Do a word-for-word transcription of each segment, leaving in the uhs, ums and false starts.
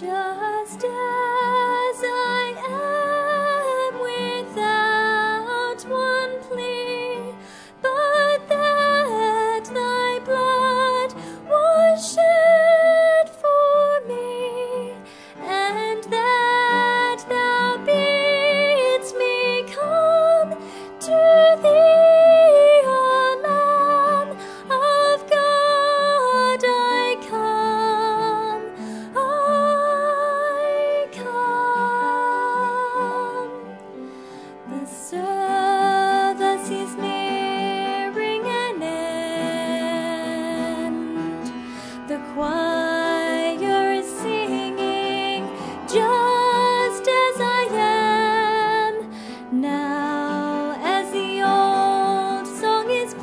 Just as I am, without one plea, but that thy blood was shed for me, and that thou bidst me come to thee, O Lamb of God. I come, I come. The service is nearing an end. The choir is singing just as I am. Now as the old song is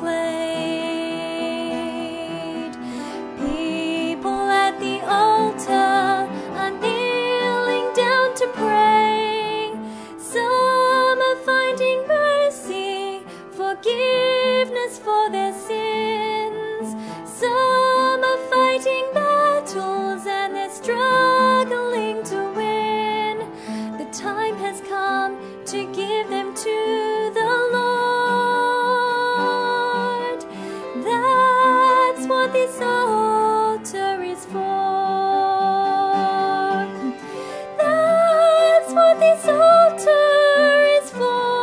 played, people at the altar are kneeling down to pray. Some are finding mercy, forgiveness for their sins. Some are fighting battles and they're struggling to win. The time has come to give them to the Lord. That's what this altar is for. That's what this altar is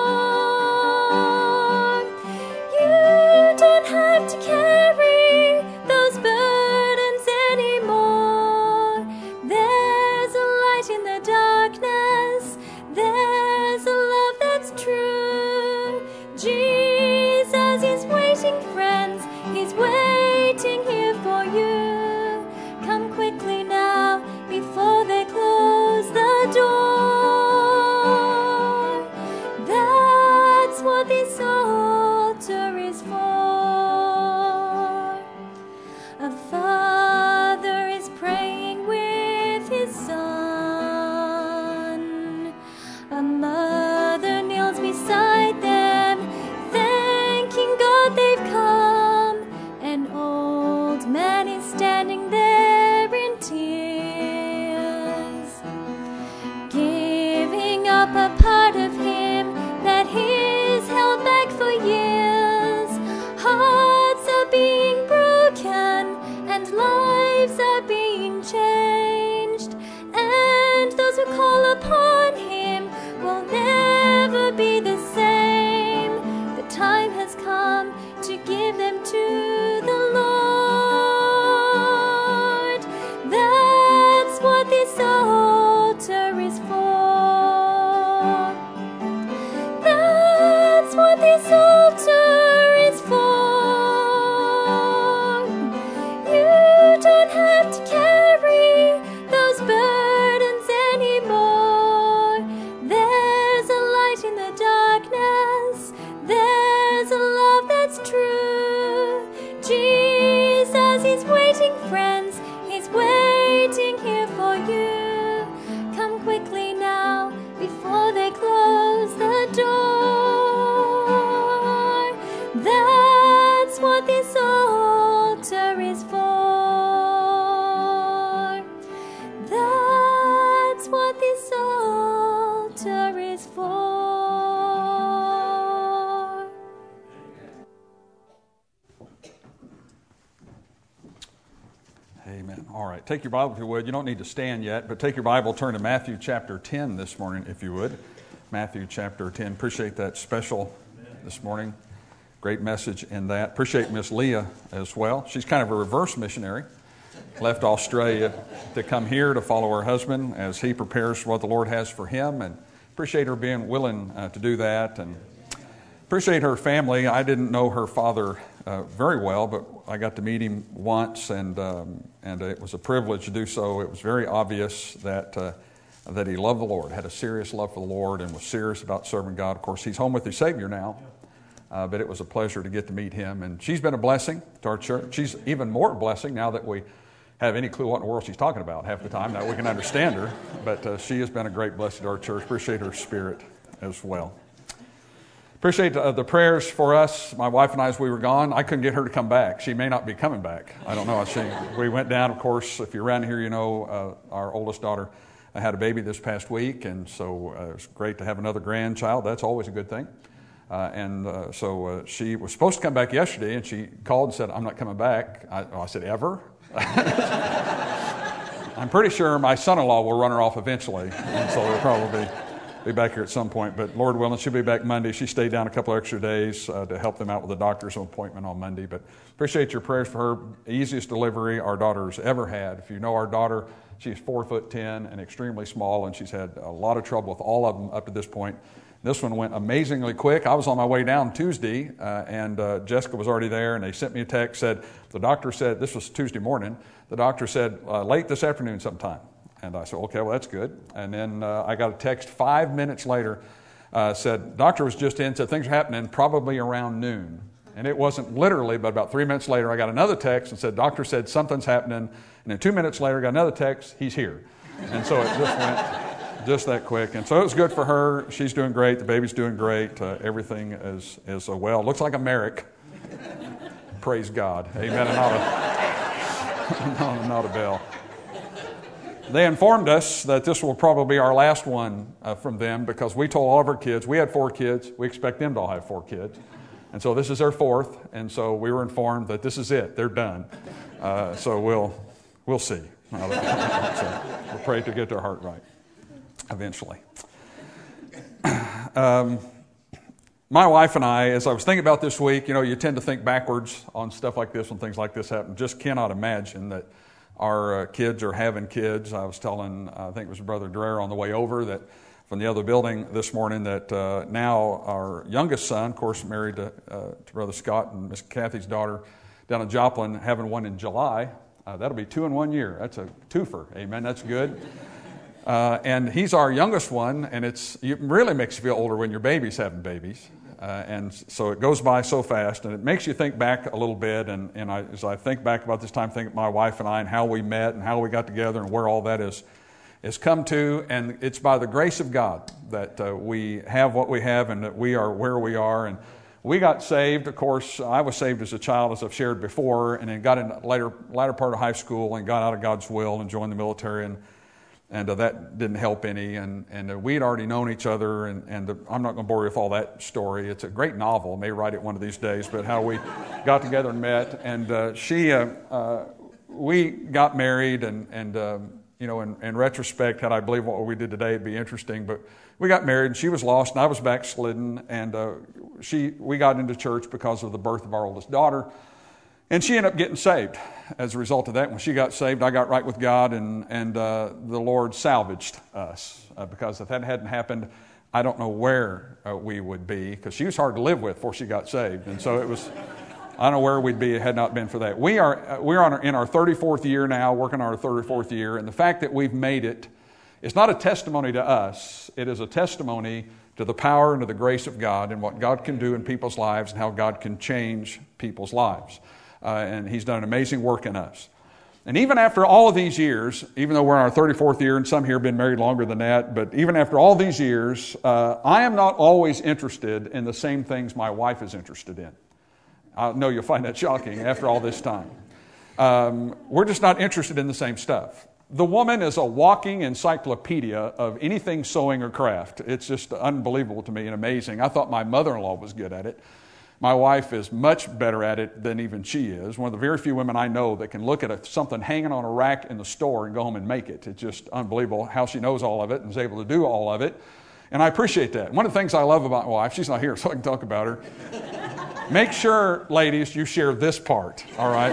for. You don't have to carry those burdens anymore. There's a light in the darkness. There's a love that's true. Jesus is waiting, friends. He's waiting here for you. Come quickly now before they close the door. That's what this altar is for. A father is praying with his son. A mother kneels beside them, thanking God they've come. An old man is standing there in tears, giving up a part of him that he's held back for years. Hearts are being broken and lives are being changed, and those who call upon him will never be the same. The time has come to give them to the Lord. That's what this altar is for. That's what this altar is for. You don't have to carry those burdens anymore. There's a light in the darkness. There's a love that's true. Jesus is waiting, friends. He's waiting here for you. Come quickly now before they close the door. That's what this altar is for. That's what this altar is for. Amen. All right. Take your Bible if you would. You don't need to stand yet, but take your Bible, turn to Matthew chapter ten this morning if you would. Matthew chapter ten. Appreciate that special this morning. Great message in that. Appreciate Miss Leah as well. She's kind of a reverse missionary. Left Australia to come here to follow her husband as he prepares what the Lord has for him, and appreciate her being willing uh, to do that, and appreciate her family. I didn't know her father uh, very well, but I got to meet him once, and um, and it was a privilege to do so. It was very obvious that uh, that he loved the Lord, had a serious love for the Lord, and was serious about serving God. Of course, he's home with his Savior now, uh, but it was a pleasure to get to meet him, and she's been a blessing to our church. She's even more a blessing now that we have any clue what in the world she's talking about half the time. Now we can understand her, but uh, she has been a great blessing to our church. Appreciate her spirit as well. Appreciate uh, the prayers for us. My wife and I, as we were gone, I couldn't get her to come back. She may not be coming back. I don't know. She, we went down, of course, if you're around here, you know, uh, our oldest daughter had a baby this past week, and so uh, it's great to have another grandchild. That's always a good thing. Uh, and uh, so uh, she was supposed to come back yesterday, and she called and said, I'm not coming back. I, oh, I said, ever? I'm pretty sure my son-in-law will run her off eventually, and so we'll probably be back here at some point. But Lord willing, she'll be back Monday. She stayed down a couple extra days uh, to help them out with the doctor's appointment on Monday. But appreciate your prayers for her. Easiest delivery our daughter's ever had. If you know our daughter, she's four foot ten and extremely small, and she's had a lot of trouble with all of them up to this point. This one went amazingly quick. I was on my way down Tuesday, uh, and uh, Jessica was already there, and they sent me a text, said, the doctor said, this was Tuesday morning, the doctor said, uh, late this afternoon sometime. And I said, okay, well, that's good. And then uh, I got a text five minutes later, uh, said, doctor was just in, said things are happening probably around noon. And it wasn't literally, but about three minutes later, I got another text and said, doctor said something's happening. And then two minutes later, I got another text, he's here. And so it just went just that quick. And so it was good for her. She's doing great. The baby's doing great. Uh, everything is, is uh, well. Looks like a Merrick. Praise God. Amen. And not a, not, not a bell. They informed us that this will probably be our last one uh, from them, because we told all of our kids, we had four kids, we expect them to all have four kids. And so this is their fourth, and so we were informed that this is it, they're done. Uh, so we'll we'll see. So we'll pray to get their heart right eventually. Um, my wife and I, as I was thinking about this week, you know, you tend to think backwards on stuff like this when things like this happen. Just cannot imagine that our uh, kids are having kids. I was telling, uh, I think it was Brother Dreher on the way over, that from the other building this morning, that uh, now our youngest son, of course married to, uh, to Brother Scott and Miss Kathy's daughter down in Joplin, having one in July. Uh, that'll be two in one year. That's a twofer. Amen. That's good. Uh, and he's our youngest one, and it's it really makes you feel older when your baby's having babies. Uh, and so it goes by so fast, and it makes you think back a little bit. And, and I, as I think back about this time, think of my wife and I and how we met and how we got together and where all that is is come to. And it's by the grace of God that uh, we have what we have and that we are where we are. And we got saved. Of course, I was saved as a child, as I've shared before, and then got in the later, latter part of high school and got out of God's will and joined the military. And And uh, that didn't help any, and, and uh, we had already known each other, and, and the, I'm not going to bore you with all that story. It's a great novel. I may write it one of these days, but how we got together and met. And uh, she, uh, uh, we got married, and, and um, you know, in, in retrospect, had I believed what we did today, it'd be interesting. But we got married, and she was lost, and I was backslidden, and uh, she, we got into church because of the birth of our oldest daughter. And she ended up getting saved as a result of that. When she got saved, I got right with God, and, and uh, the Lord salvaged us. Uh, because if that hadn't happened, I don't know where uh, we would be, because she was hard to live with before she got saved. And so it was, I don't know where we'd be had not been for that. We are uh, we're on our, in our thirty-fourth year now, working on our thirty-fourth year, and the fact that we've made it, it's not a testimony to us. It is a testimony to the power and to the grace of God and what God can do in people's lives and how God can change people's lives. Uh, and He's done an amazing work in us. And even after all of these years, even though we're in our thirty-fourth year, and some here have been married longer than that, but even after all these years, uh, I am not always interested in the same things my wife is interested in. I know you'll find that shocking after all this time. Um, we're just not interested in the same stuff. The woman is a walking encyclopedia of anything sewing or craft. It's just unbelievable to me and amazing. I thought my mother-in-law was good at it. My wife is much better at it than even she is. One of the very few women I know that can look at a, something hanging on a rack in the store and go home and make it. It's just unbelievable how she knows all of it and is able to do all of it. And I appreciate that. One of the things I love about my wife, she's not here so I can talk about her. Make sure, ladies, you share this part, all right?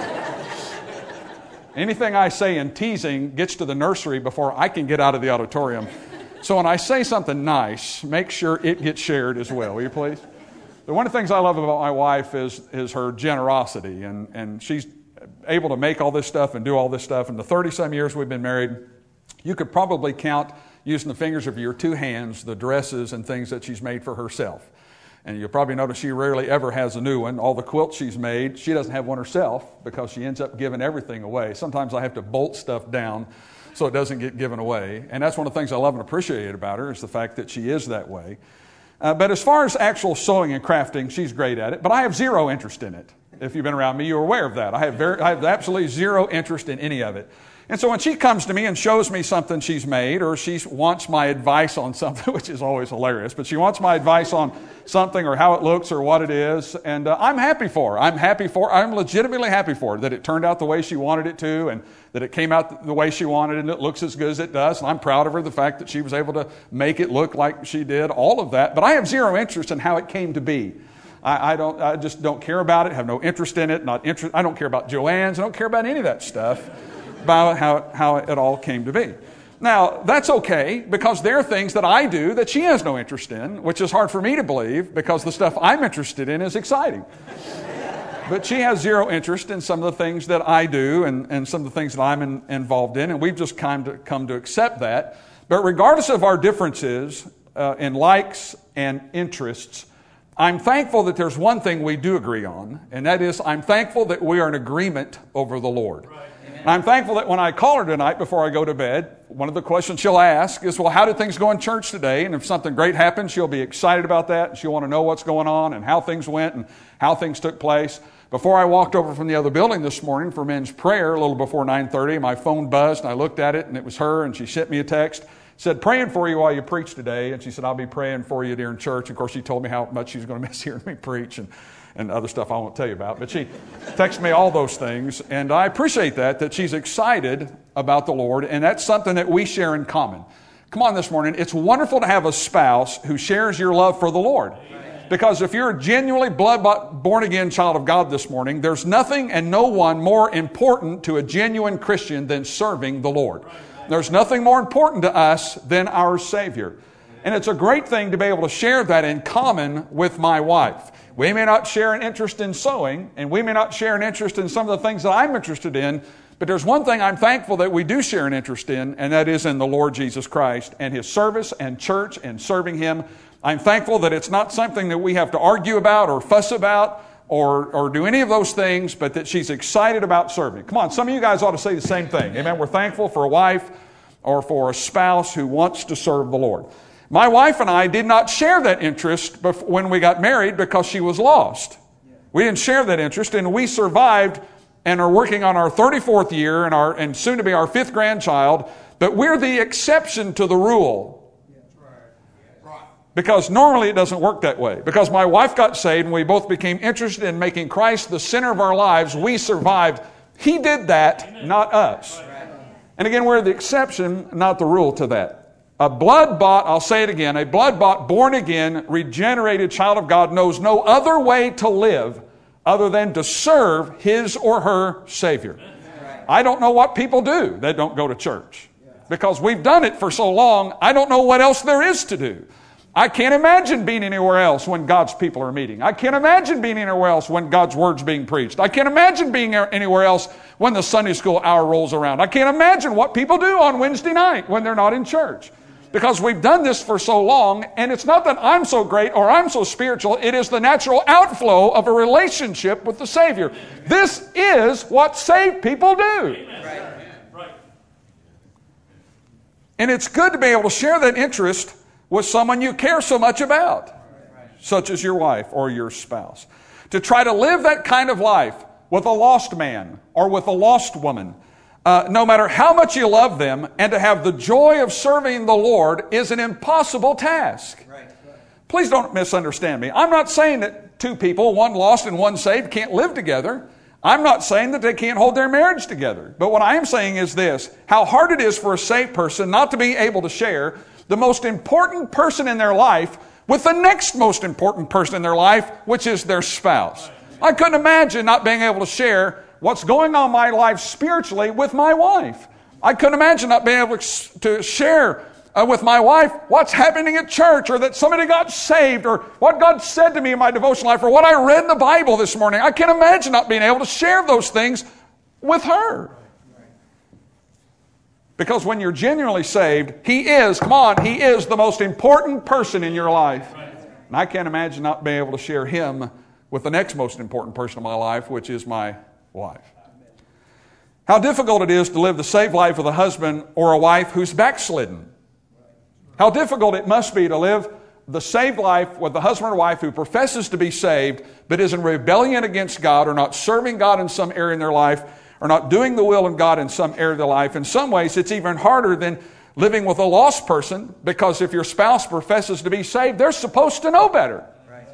Anything I say in teasing gets to the nursery before I can get out of the auditorium. So when I say something nice, make sure it gets shared as well, will you please? But one of the things I love about my wife is is her generosity, and, and she's able to make all this stuff and do all this stuff. In the thirty-some years we've been married, you could probably count, using the fingers of your two hands, the dresses and things that she's made for herself. And you'll probably notice she rarely ever has a new one. All the quilts she's made, she doesn't have one herself because she ends up giving everything away. Sometimes I have to bolt stuff down so it doesn't get given away. And that's one of the things I love and appreciate about her, is the fact that she is that way. Uh, but as far as actual sewing and crafting, she's great at it. But I have zero interest in it. If you've been around me, you're aware of that. I have, very, I have absolutely zero interest in any of it. And so when she comes to me and shows me something she's made, or she wants my advice on something, which is always hilarious, but she wants my advice on something or how it looks or what it is, and uh, I'm happy for her. I'm happy for her. I'm legitimately happy for her that it turned out the way she wanted it to, and that it came out the way she wanted it, and it looks as good as it does. And I'm proud of her, the fact that she was able to make it look like she did, all of that. But I have zero interest in how it came to be. I, I don't. I just don't care about it. Have no interest in it. Not interest. I don't care about Joann's. I don't care about any of that stuff. About how, how it all came to be. Now, that's okay, because there are things that I do that she has no interest in, which is hard for me to believe, because the stuff I'm interested in is exciting. But she has zero interest in some of the things that I do and, and some of the things that I'm in, involved in, and we've just come to, come to accept that. But regardless of our differences uh, in likes and interests, I'm thankful that there's one thing we do agree on, and that is I'm thankful that we are in agreement over the Lord. Right. And I'm thankful that when I call her tonight before I go to bed, one of the questions she'll ask is, well, how did things go in church today? And if something great happens, she'll be excited about that, and she'll want to know what's going on and how things went and how things took place. Before I walked over from the other building this morning for men's prayer, a little before nine thirty, my phone buzzed, and I looked at it, and it was her, and she sent me a text. Said, praying for you while you preach today. And she said, I'll be praying for you during church. Of course, she told me how much she was going to miss hearing me preach and, and other stuff I won't tell you about. But she texted me all those things. And I appreciate that, that she's excited about the Lord. And that's something that we share in common. Come on this morning. It's wonderful to have a spouse who shares your love for the Lord. Because if you're a genuinely blood born-again child of God this morning, there's nothing and no one more important to a genuine Christian than serving the Lord. There's nothing more important to us than our Savior. And it's a great thing to be able to share that in common with my wife. We may not share an interest in sewing, and we may not share an interest in some of the things that I'm interested in, but there's one thing I'm thankful that we do share an interest in, and that is in the Lord Jesus Christ and His service and church and serving Him. I'm thankful that it's not something that we have to argue about or fuss about or or do any of those things, but that she's excited about serving. Come on, some of you guys ought to say the same thing. Amen. We're thankful for a wife or for a spouse who wants to serve the Lord. My wife and I did not share that interest when we got married because she was lost. We didn't share that interest, and we survived and are working on our thirty-fourth year and, our, and soon to be our fifth grandchild, but we're the exception to the rule. Because normally it doesn't work that way. Because my wife got saved and we both became interested in making Christ the center of our lives, we survived. He did that, not us. And again, we're the exception, not the rule to that. A blood-bought, I'll say it again, a blood-bought, born-again, regenerated child of God knows no other way to live other than to serve his or her Savior. I don't know what people do that don't go to church. Because we've done it for so long, I don't know what else there is to do. I can't imagine being anywhere else when God's people are meeting. I can't imagine being anywhere else when God's Word's being preached. I can't imagine being anywhere else when the Sunday school hour rolls around. I can't imagine what people do on Wednesday night when they're not in church. Because we've done this for so long, and it's not that I'm so great or I'm so spiritual. It is the natural outflow of a relationship with the Savior. This is what saved people do. And it's good to be able to share that interest with someone you care so much about, such as your wife or your spouse. To try to live that kind of life with a lost man or with a lost woman, uh, no matter how much you love them, and to have the joy of serving the Lord is an impossible task. Please don't misunderstand me. I'm not saying that two people, one lost and one saved, can't live together. I'm not saying that they can't hold their marriage together. But what I am saying is this: how hard it is for a saved person not to be able to share the most important person in their life with the next most important person in their life, which is their spouse. I couldn't imagine not being able to share what's going on in my life spiritually with my wife. I couldn't imagine not being able to share uh, with my wife what's happening at church, or that somebody got saved, or what God said to me in my devotional life, or what I read in the Bible this morning. I can't imagine not being able to share those things with her. Because when you're genuinely saved, He is, come on, He is the most important person in your life. And I can't imagine not being able to share Him with the next most important person in my life, which is my wife. How difficult it is to live the saved life with a husband or a wife who's backslidden. How difficult it must be to live the saved life with the husband or wife who professes to be saved but is in rebellion against God or not serving God in some area in their life or not doing the will of God in some area of their life. In some ways, it's even harder than living with a lost person, because if your spouse professes to be saved, they're supposed to know better. Right.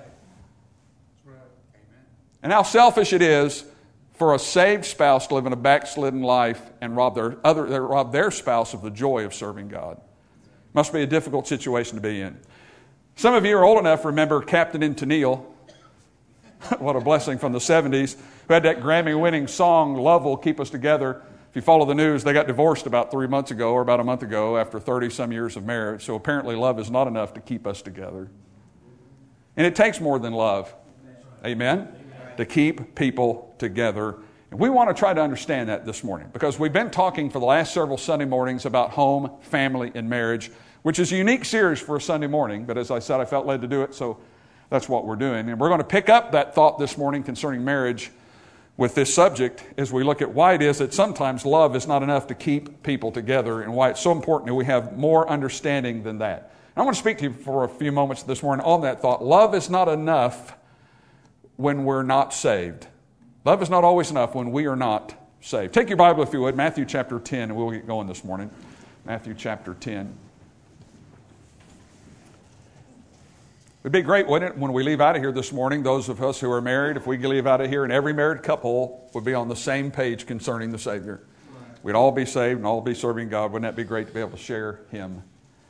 And how selfish it is for a saved spouse to live in a backslidden life and rob their other rob their spouse of the joy of serving God. Must be a difficult situation to be in. Some of you are old enough to remember Captain and Tennille. What a blessing, from the seventies, who had that Grammy-winning song, Love Will Keep Us Together. If you follow the news, they got divorced about three months ago, or about a month ago, after thirty-some years of marriage. So apparently love is not enough to keep us together. And it takes more than love. Amen? Amen. To keep people together. And we want to try to understand that this morning, because we've been talking for the last several Sunday mornings about home, family, and marriage, which is a unique series for a Sunday morning. But as I said, I felt led to do it, so that's what we're doing. And we're going to pick up that thought this morning concerning marriage with this subject as we look at why it is that sometimes love is not enough to keep people together, and why it's so important that we have more understanding than that. I want to speak to you for a few moments this morning on that thought. Love is not enough when we're not saved. Love is not always enough when we are not saved. Take your Bible, if you would, Matthew chapter ten, and we'll get going this morning. Matthew chapter ten. It'd be great, wouldn't it, when we leave out of here this morning, those of us who are married, if we could leave out of here and every married couple would be on the same page concerning the Savior. Right. We'd all be saved and all be serving God. Wouldn't that be great to be able to share Him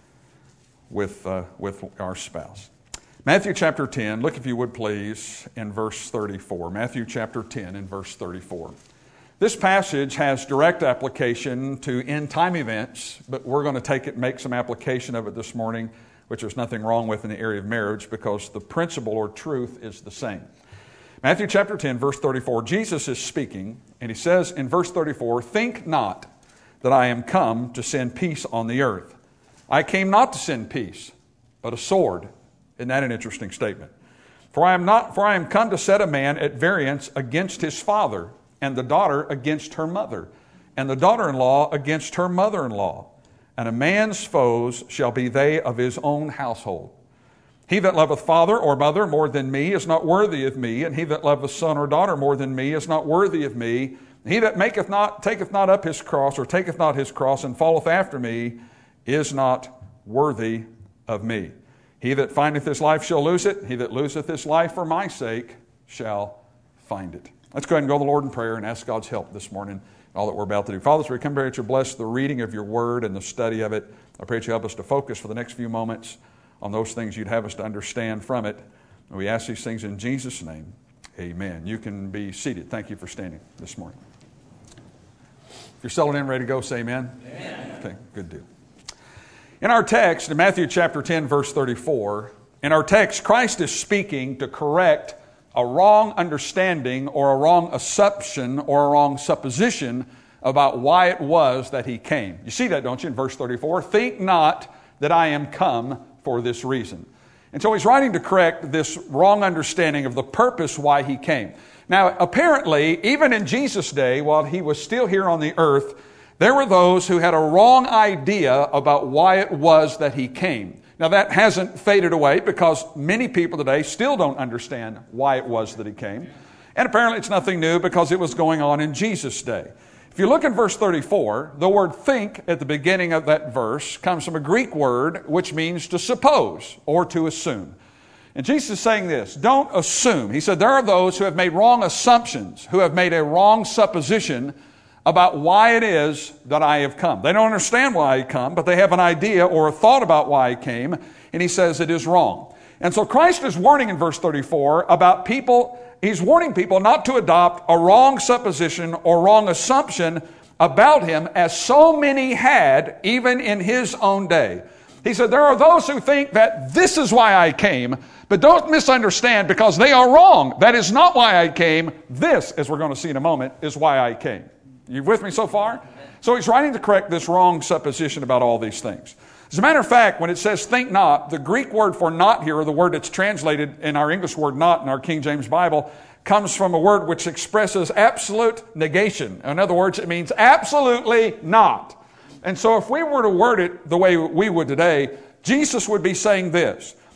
with, uh, with our spouse? Matthew chapter ten, look if you would please in verse thirty-four. Matthew chapter ten and verse thirty-four. This passage has direct application to end-time events, but we're going to take it and make some application of it this morning, which there's nothing wrong with in the area of marriage, because the principle or truth is the same. Matthew chapter ten, verse thirty-four, Jesus is speaking, and He says in verse thirty-four, "Think not that I am come to send peace on the earth. I came not to send peace, but a sword." Isn't that an interesting statement? For I am not, for I am come to set a man at variance against his father, and the daughter against her mother, and the daughter-in-law against her mother-in-law. And a man's foes shall be they of his own household. He that loveth father or mother more than me is not worthy of me, and he that loveth son or daughter more than me is not worthy of me. He that maketh not, taketh not up his cross, or taketh not his cross, and followeth after me, is not worthy of me. He that findeth his life shall lose it. He that loseth his life for my sake shall find it. Let's go ahead and go to the Lord in prayer and ask God's help this morning, all that we're about to do. Father, as we come here that you bless the reading of your word and the study of it, I pray that you help us to focus for the next few moments on those things you'd have us to understand from it. And we ask these things in Jesus' name. Amen. You can be seated. Thank you for standing this morning. If you're settled in, ready to go, say amen. Amen. Okay, good deal. In our text, in Matthew chapter ten, verse thirty-four, in our text, Christ is speaking to correct a wrong understanding or a wrong assumption or a wrong supposition about why it was that He came. You see that, don't you, in verse thirty-four? Think not that I am come for this reason. And so He's writing to correct this wrong understanding of the purpose why He came. Now, apparently, even in Jesus' day, while He was still here on the earth, there were those who had a wrong idea about why it was that He came. Now, that hasn't faded away, because many people today still don't understand why it was that He came. And apparently it's nothing new, because it was going on in Jesus' day. If you look in verse thirty-four, the word think at the beginning of that verse comes from a Greek word which means to suppose or to assume. And Jesus is saying this, don't assume. He said there are those who have made wrong assumptions, who have made a wrong supposition about why it is that I have come. They don't understand why I come, but they have an idea or a thought about why I came, and He says it is wrong. And so Christ is warning in verse thirty-four about people, He's warning people not to adopt a wrong supposition or wrong assumption about Him, as so many had even in His own day. He said there are those who think that this is why I came, but don't misunderstand, because they are wrong. That is not why I came. This, as we're going to see in a moment, is why I came. You with me so far? So He's writing to correct this wrong supposition about all these things. As a matter of fact, when it says think not, the Greek word for not here, or the word that's translated in our English word not in our King James Bible, comes from a word which expresses absolute negation. In other words, it means absolutely not. And so if we were to word it the way we would today, Jesus would be saying this,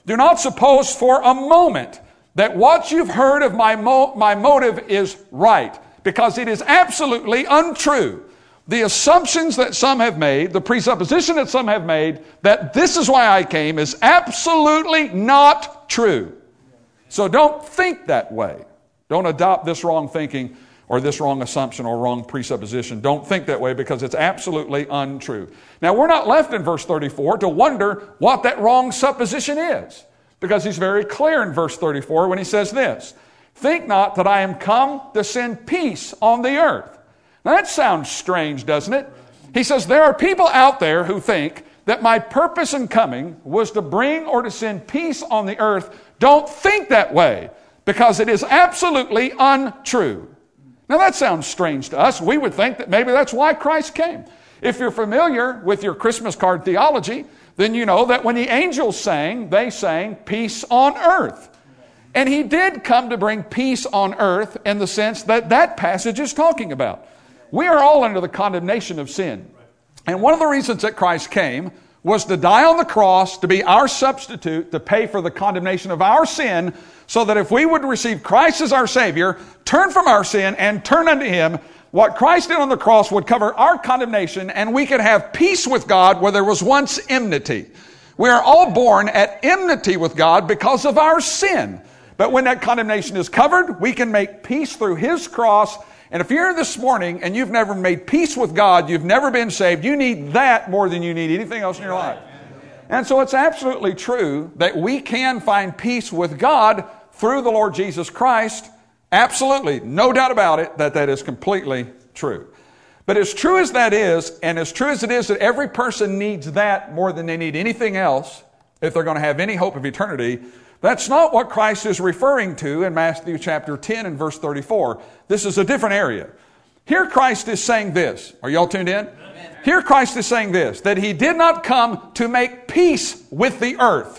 Do not suppose for a moment that what you've heard of my, mo- my motive is right, because it is absolutely untrue. The assumptions that some have made, the presupposition that some have made, that this is why I came, is absolutely not true. So don't think that way. Don't adopt this wrong thinking or this wrong assumption or wrong presupposition. Don't think that way, because it's absolutely untrue. Now, we're not left in verse thirty-four to wonder what that wrong supposition is, because he's very clear in verse thirty-four when he says this, think not that I am come to send peace on the earth. Now, that sounds strange, doesn't it? He says there are people out there who think that my purpose in coming was to bring or to send peace on the earth. Don't think that way, because it is absolutely untrue. Now, that sounds strange to us. We would think that maybe that's why Christ came. If you're familiar with your Christmas card theology, then you know that when the angels sang, they sang peace on earth. And he did come to bring peace on earth in the sense that that passage is talking about. We are all under the condemnation of sin. And one of the reasons that Christ came was to die on the cross, to be our substitute, to pay for the condemnation of our sin, so that if we would receive Christ as our Savior, turn from our sin and turn unto Him, what Christ did on the cross would cover our condemnation, and we could have peace with God where there was once enmity. We are all born at enmity with God because of our sin. But when that condemnation is covered, we can make peace through His cross. And if you're here this morning and you've never made peace with God, you've never been saved, you need that more than you need anything else in your life. And so it's absolutely true that we can find peace with God through the Lord Jesus Christ. Absolutely. No doubt about it that that is completely true. But as true as that is, and as true as it is that every person needs that more than they need anything else, if they're going to have any hope of eternity, that's not what Christ is referring to in Matthew chapter ten and verse thirty-four. This is a different area. Here Christ is saying this. Are y'all tuned in? Amen. Here Christ is saying this, that He did not come to make peace with the earth.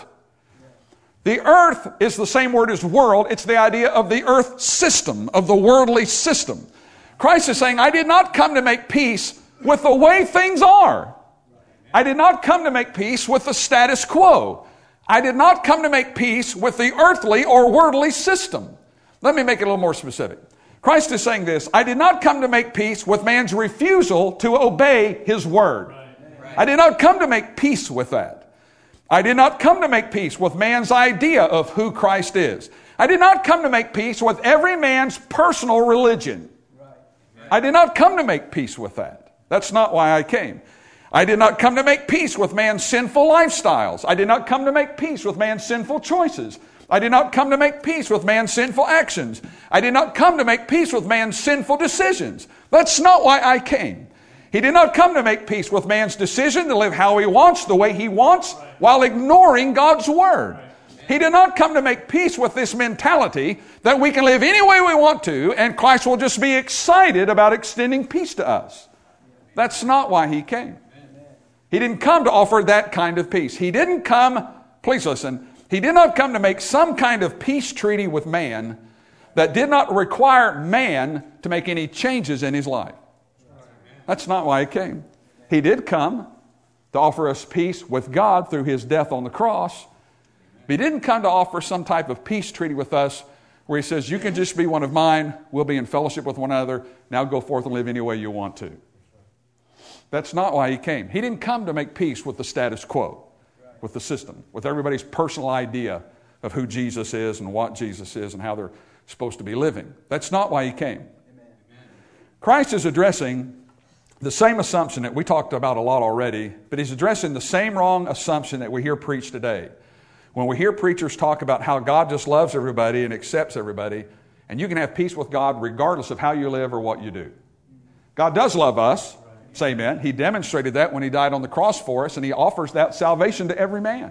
The earth is the same word as world. It's the idea of the earth system, of the worldly system. Christ is saying, I did not come to make peace with the way things are. I did not come to make peace with the status quo. I did not come to make peace with the earthly or worldly system. Let me make it a little more specific. Christ is saying this, I did not come to make peace with man's refusal to obey His word. I did not come to make peace with that. I did not come to make peace with man's idea of who Christ is. I did not come to make peace with every man's personal religion. I did not come to make peace with that. That's not why I came. I did not come to make peace with man's sinful lifestyles. I did not come to make peace with man's sinful choices. I did not come to make peace with man's sinful actions. I did not come to make peace with man's sinful decisions. That's not why I came. He did not come to make peace with man's decision to live how he wants, the way he wants, while ignoring God's word. He did not come to make peace with this mentality that we can live any way we want to and Christ will just be excited about extending peace to us. That's not why He came. He didn't come to offer that kind of peace. He didn't come, please listen, He did not come to make some kind of peace treaty with man that did not require man to make any changes in his life. That's not why He came. He did come to offer us peace with God through His death on the cross. But He didn't come to offer some type of peace treaty with us where He says, you can just be one of mine, we'll be in fellowship with one another, now go forth and live any way you want to. That's not why He came. He didn't come to make peace with the status quo, with the system, with everybody's personal idea of who Jesus is and what Jesus is and how they're supposed to be living. That's not why He came. Amen. Christ is addressing the same assumption that we talked about a lot already, but He's addressing the same wrong assumption that we hear preached today. When we hear preachers talk about how God just loves everybody and accepts everybody, and you can have peace with God regardless of how you live or what you do. God does love us. Say amen. He demonstrated that when He died on the cross for us, and He offers that salvation to every man.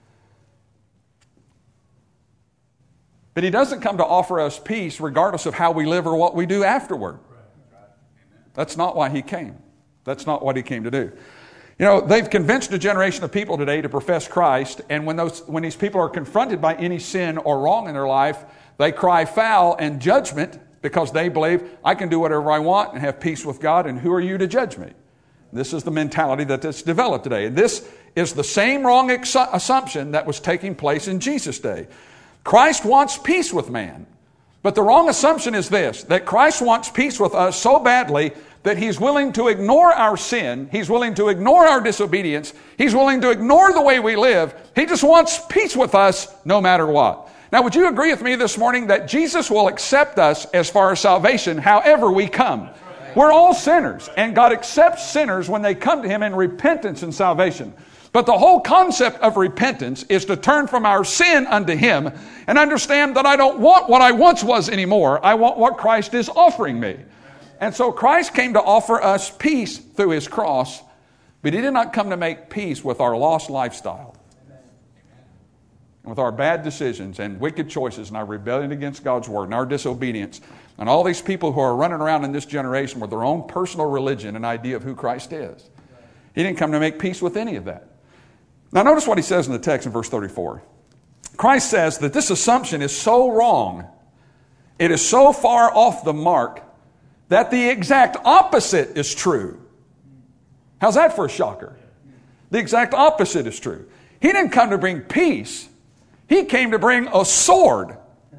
But He doesn't come to offer us peace regardless of how we live or what we do afterward. That's not why He came. That's not what He came to do. You know, they've convinced a generation of people today to profess Christ, and when those when these people are confronted by any sin or wrong in their life, they cry foul and judgment because they believe, I can do whatever I want and have peace with God, and who are you to judge me? This is the mentality that is developed today. And this is the same wrong ex- assumption that was taking place in Jesus' day. Christ wants peace with man. But the wrong assumption is this, that Christ wants peace with us so badly that He's willing to ignore our sin. He's willing to ignore our disobedience. He's willing to ignore the way we live. He just wants peace with us no matter what. Now, would you agree with me this morning that Jesus will accept us as far as salvation however we come? We're all sinners, and God accepts sinners when they come to Him in repentance and salvation. But the whole concept of repentance is to turn from our sin unto Him and understand that I don't want what I once was anymore. I want what Christ is offering me. And so Christ came to offer us peace through His cross, but He did not come to make peace with our lost lifestyle, with our bad decisions and wicked choices and our rebellion against God's Word and our disobedience and all these people who are running around in this generation with their own personal religion and idea of who Christ is. He didn't come to make peace with any of that. Now notice what he says in the text in verse thirty-four. Christ says that this assumption is so wrong, it is so far off the mark, that the exact opposite is true. How's that for a shocker? The exact opposite is true. He didn't come to bring peace. He came to bring a sword.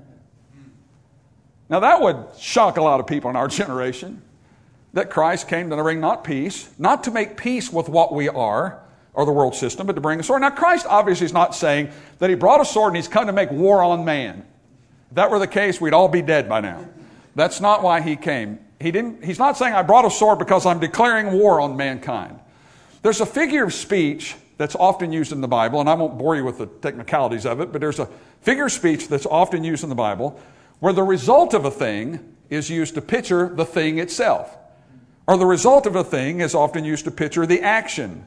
Now that would shock a lot of people in our generation, that Christ came to bring not peace, not to make peace with what we are, or the world system, but to bring a sword. Now Christ obviously is not saying that He brought a sword and He's come to make war on man. If that were the case, we'd all be dead by now. That's not why He came. He didn't, he's not saying I brought a sword because I'm declaring war on mankind. There's a figure of speech that's often used in the Bible, and I won't bore you with the technicalities of it, but there's a figure of speech that's often used in the Bible where the result of a thing is used to picture the thing itself. Or the result of a thing is often used to picture the action.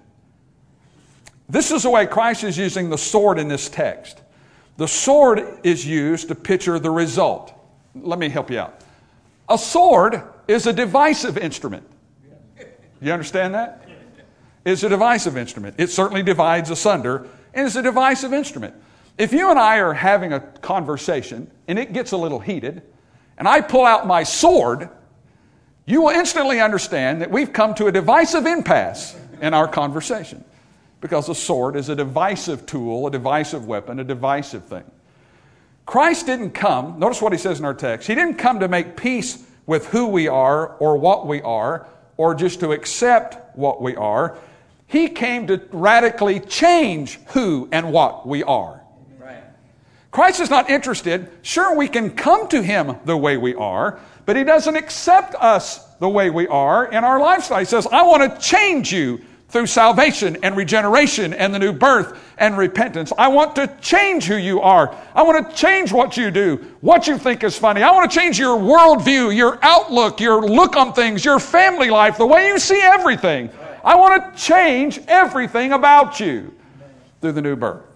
This is the way Christ is using the sword in this text. The sword is used to picture the result. Let me help you out. A sword is a divisive instrument. You understand that? It's a divisive instrument. It certainly divides asunder, and it's a divisive instrument. If you and I are having a conversation, and it gets a little heated, and I pull out my sword, you will instantly understand that we've come to a divisive impasse in our conversation. Because a sword is a divisive tool, a divisive weapon, a divisive thing. Christ didn't come, notice what he says in our text, He didn't come to make peace with who we are or what we are or just to accept what we are. He came to radically change who and what we are. Right. Christ is not interested, sure we can come to Him the way we are, but He doesn't accept us the way we are in our lifestyle. He says, I want to change you through salvation and regeneration and the new birth and repentance. I want to change who you are. I want to change what you do, what you think is funny. I want to change your worldview, your outlook, your look on things, your family life, the way you see everything. I want to change everything about you through the new birth.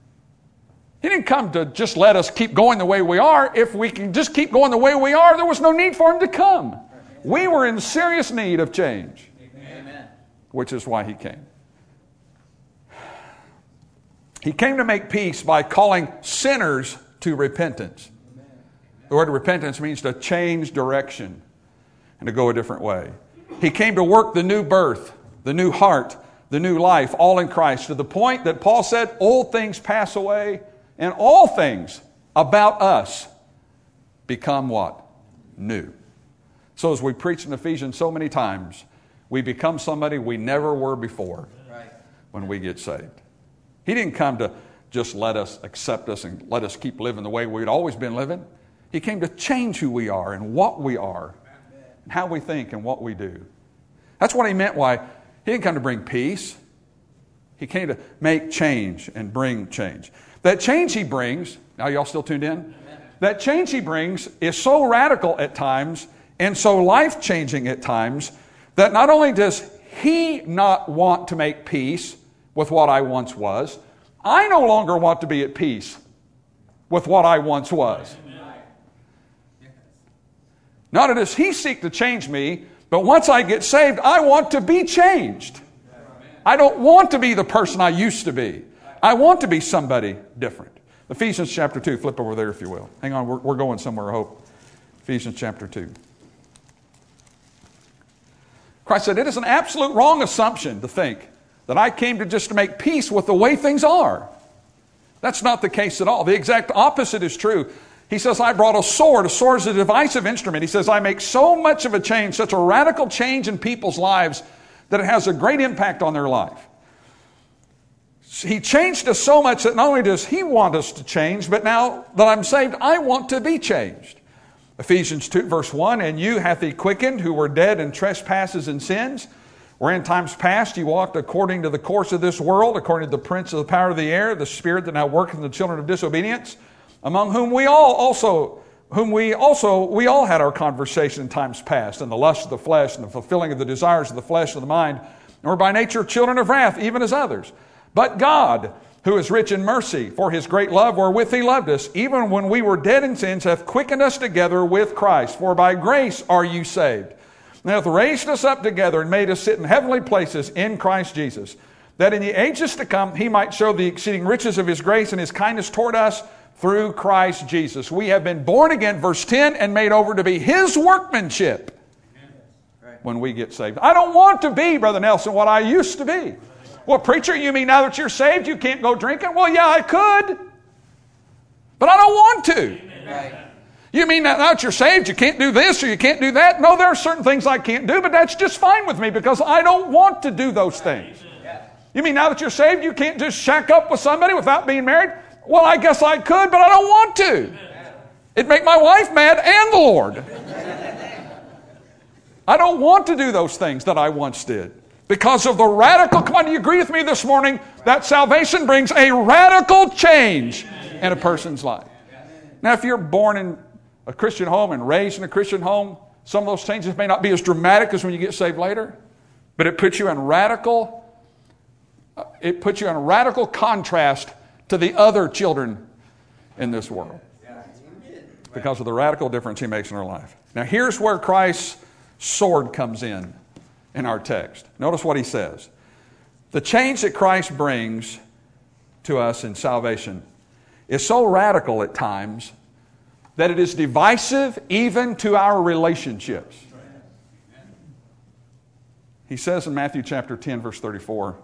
He didn't come to just let us keep going the way we are. If we can just keep going the way we are, there was no need for Him to come. We were in serious need of change. Which is why He came. He came to make peace by calling sinners to repentance. The word repentance means to change direction and to go a different way. He came to work the new birth, the new heart, the new life, all in Christ, to the point that Paul said, old things pass away and all things about us become what? New. So as we preach in Ephesians so many times, we become somebody we never were before right. when we get saved. He didn't come to just let us accept us and let us keep living the way we'd always been living. He came to change who we are and what we are, and how we think and what we do. That's what He meant why He didn't come to bring peace. He came to make change and bring change. That change He brings, now y'all still tuned in? Amen. That change He brings is so radical at times and so life-changing at times that not only does He not want to make peace with what I once was, I no longer want to be at peace with what I once was. Not only does He seek to change me, but once I get saved, I want to be changed. I don't want to be the person I used to be. I want to be somebody different. Ephesians chapter two, flip over there if you will. Hang on, we're, we're going somewhere, I hope. Ephesians chapter two. Christ said, it is an absolute wrong assumption to think that I came to just to make peace with the way things are. That's not the case at all. The exact opposite is true. He says, I brought a sword. A sword is a divisive instrument. He says, I make so much of a change, such a radical change in people's lives that it has a great impact on their life. He changed us so much that not only does He want us to change, but now that I'm saved, I want to be changed. Ephesians two, verse one, and you hath He quickened who were dead in trespasses and sins, where in times past you walked according to the course of this world, according to the prince of the power of the air, the spirit that now worketh in the children of disobedience, among whom we all also, whom we also, we all had our conversation in times past, in the lust of the flesh and the fulfilling of the desires of the flesh and of the mind, and were by nature children of wrath, even as others. But God, who is rich in mercy, for His great love wherewith He loved us, even when we were dead in sins, hath quickened us together with Christ. For by grace are you saved, and hath raised us up together and made us sit in heavenly places in Christ Jesus, that in the ages to come He might show the exceeding riches of His grace and His kindness toward us through Christ Jesus. We have been born again, verse ten, and made over to be His workmanship when we get saved. I don't want to be, Brother Nelson, what I used to be. Well, preacher, you mean now that you're saved, you can't go drinking? Well, yeah, I could. But I don't want to. Right. You mean that now that you're saved, you can't do this or you can't do that? No, there are certain things I can't do, but that's just fine with me because I don't want to do those things. You mean now that you're saved, you can't just shack up with somebody without being married? Well, I guess I could, but I don't want to. It'd make my wife mad and the Lord. I don't want to do those things that I once did. Because of the radical, come on, do you agree with me this morning that salvation brings a radical change in a person's life? Now, if you're born in a Christian home and raised in a Christian home, some of those changes may not be as dramatic as when you get saved later, but it puts you in radical, it puts you in radical contrast to the other children in this world because of the radical difference He makes in our life. Now, here's where Christ's sword comes in. In our text. Notice what he says. The change that Christ brings to us in salvation is so radical at times that it is divisive even to our relationships. He says in Matthew chapter ten, verse thirty-four,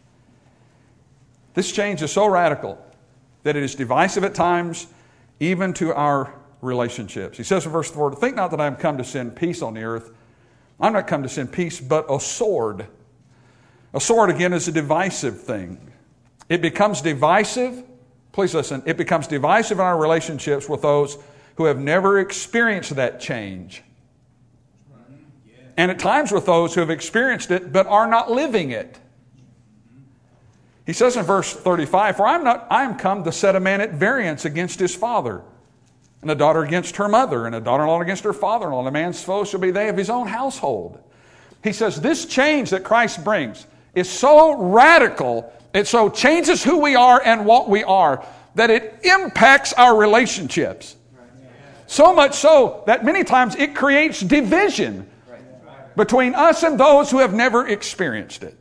this change is so radical that it is divisive at times even to our relationships. He says in verse four, think not that I am come to send peace on the earth. I'm not come to send peace, but a sword. A sword, again, is a divisive thing. It becomes divisive, please listen, it becomes divisive in our relationships with those who have never experienced that change. And at times with those who have experienced it, but are not living it. He says in verse thirty-five, for I am not, I am come to set a man at variance against his father, and a daughter against her mother, and a daughter-in-law against her father-in-law, and a man's foes shall be they of his own household. He says this change that Christ brings is so radical, it so changes who we are and what we are, that it impacts our relationships. So much so that many times it creates division between us and those who have never experienced it.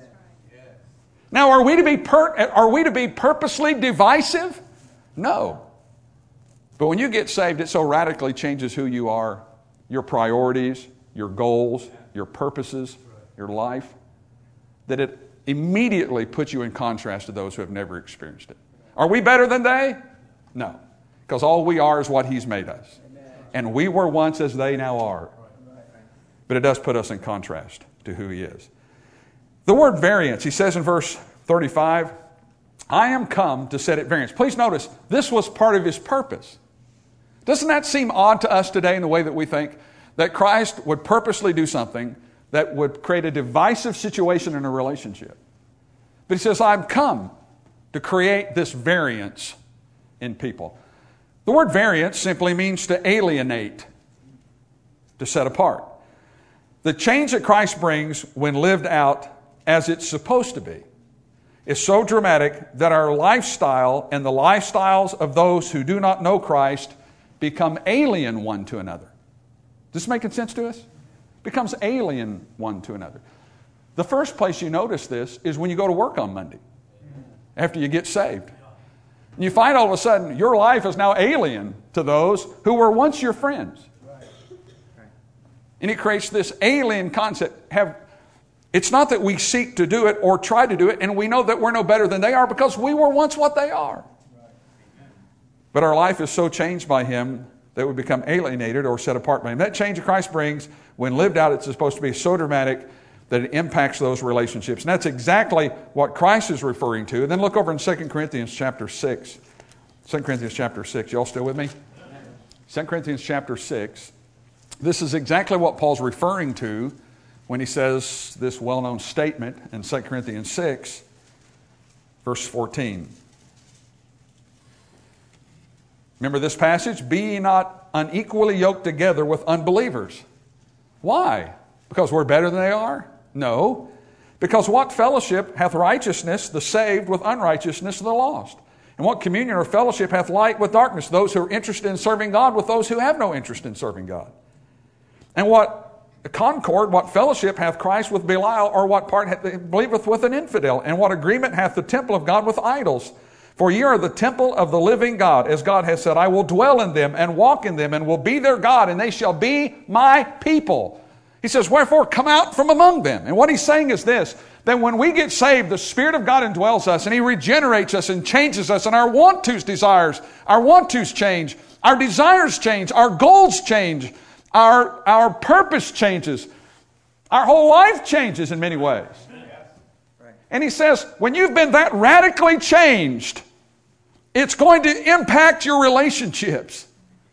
Now, are we to be per- are we to be purposely divisive? No. But when you get saved, it so radically changes who you are, your priorities, your goals, your purposes, your life, that it immediately puts you in contrast to those who have never experienced it. Are we better than they? No. Because all we are is what He's made us. And we were once as they now are. But it does put us in contrast to who He is. The word variance, he says in verse thirty-five, I am come to set at variance. Please notice, this was part of His purpose. Doesn't that seem odd to us today in the way that we think that Christ would purposely do something that would create a divisive situation in a relationship? But He says, I've come to create this variance in people. The word variance simply means to alienate, to set apart. The change that Christ brings when lived out as it's supposed to be is so dramatic that our lifestyle and the lifestyles of those who do not know Christ become alien one to another. Is this making sense to us? Becomes alien one to another. The first place you notice this is when you go to work on Monday, after you get saved. And you find all of a sudden your life is now alien to those who were once your friends. And it creates this alien concept. Have It's not that we seek to do it or try to do it, and we know that we're no better than they are because we were once what they are. But our life is so changed by Him that we become alienated or set apart by Him. That change that Christ brings, when lived out, it's supposed to be so dramatic that it impacts those relationships. And that's exactly what Christ is referring to. And then look over in Second Corinthians chapter six. Second Corinthians chapter six. You all still with me? Second Corinthians chapter six. This is exactly what Paul's referring to when he says this well-known statement in Second Corinthians six, verse fourteen. Remember this passage? Be ye not unequally yoked together with unbelievers. Why? Because we're better than they are? No. Because what fellowship hath righteousness, the saved, with unrighteousness, the lost? And what communion or fellowship hath light with darkness? Those who are interested in serving God with those who have no interest in serving God. And what concord, what fellowship hath Christ with Belial, or what part hath, believeth with an infidel? And what agreement hath the temple of God with idols? For ye are the temple of the living God, as God has said, I will dwell in them and walk in them and will be their God, and they shall be my people. He says, wherefore come out from among them. And what he's saying is this, that when we get saved, the Spirit of God indwells us and He regenerates us and changes us, and our want-tos desires, our want-tos change, our desires change, our goals change, our, our purpose changes, our whole life changes in many ways. And he says, when you've been that radically changed, it's going to impact your relationships.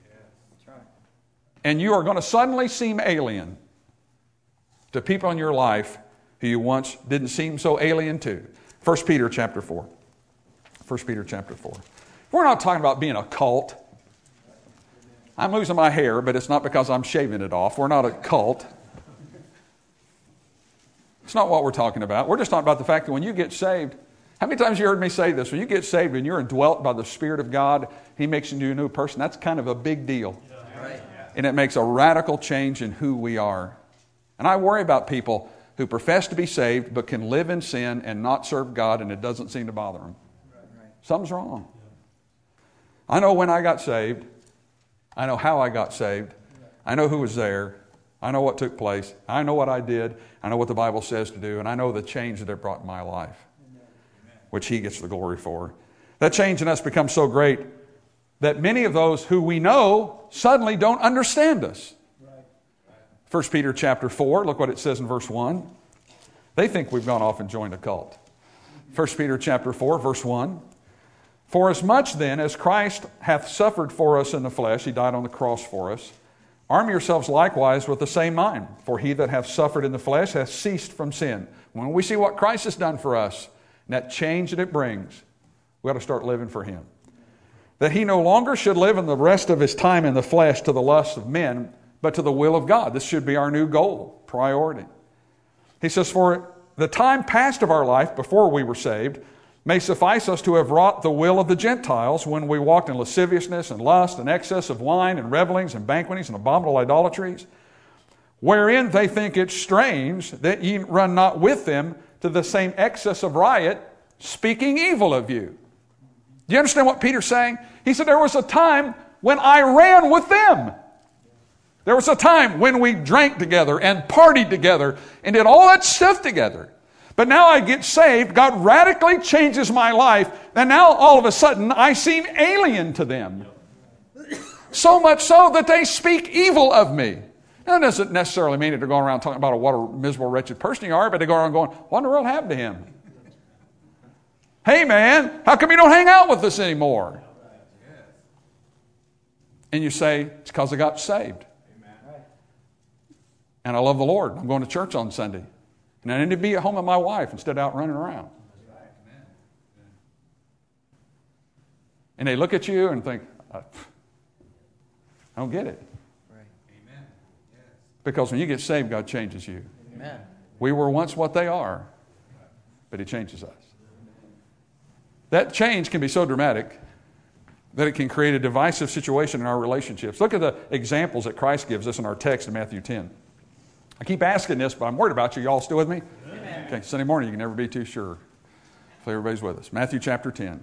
And you are going to suddenly seem alien to people in your life who you once didn't seem so alien to. First Peter chapter four. First Peter chapter four. We're not talking about being a cult. I'm losing my hair, but it's not because I'm shaving it off. We're not a cult. It's not what we're talking about. We're just talking about the fact that when you get saved, how many times you heard me say this? When you get saved and you're indwelt by the Spirit of God, He makes you into a new person. That's kind of a big deal. Right. And it makes a radical change in who we are. And I worry about people who profess to be saved but can live in sin and not serve God, and it doesn't seem to bother them. Right. Something's wrong. I know when I got saved. I know how I got saved. I know who was there. I know what took place. I know what I did. I know what the Bible says to do. And I know the change that it brought in my life, which He gets the glory for. That change in us becomes so great that many of those who we know suddenly don't understand us. First Peter chapter four, look what it says in verse one. They think we've gone off and joined a cult. First Peter chapter four, verse one. For as much then as Christ hath suffered for us in the flesh, He died on the cross for us, arm yourselves likewise with the same mind. For he that hath suffered in the flesh hath ceased from sin. When we see what Christ has done for us, and that change that it brings, we ought to start living for Him. That He no longer should live in the rest of His time in the flesh to the lusts of men, but to the will of God. This should be our new goal, priority. He says, for the time past of our life, before we were saved, may suffice us to have wrought the will of the Gentiles when we walked in lasciviousness and lust and excess of wine and revelings and banquetings and abominable idolatries, wherein they think it strange that ye run not with them to the same excess of riot, speaking evil of you. Do you understand what Peter's saying? He said, there was a time when I ran with them. There was a time when we drank together and partied together and did all that stuff together. But now I get saved, God radically changes my life, and now all of a sudden I seem alien to them. So much so that they speak evil of me. Now, that doesn't necessarily mean that they're going around talking about what a miserable, wretched person you are, but they go around going, what in the world happened to him? Hey man, how come you don't hang out with us anymore? And you say, it's because I got saved. And I love the Lord. I'm going to church on Sunday. And I need to be at home with my wife instead of out running around. And they look at you and think, I don't get it. Because when you get saved, God changes you. Amen. We were once what they are, but He changes us. That change can be so dramatic that it can create a divisive situation in our relationships. Look at the examples that Christ gives us in our text in Matthew ten. I keep asking this, but I'm worried about you. You all still with me? Amen. Okay, Sunday morning, you can never be too sure. Hopefully everybody's with us. Matthew chapter ten.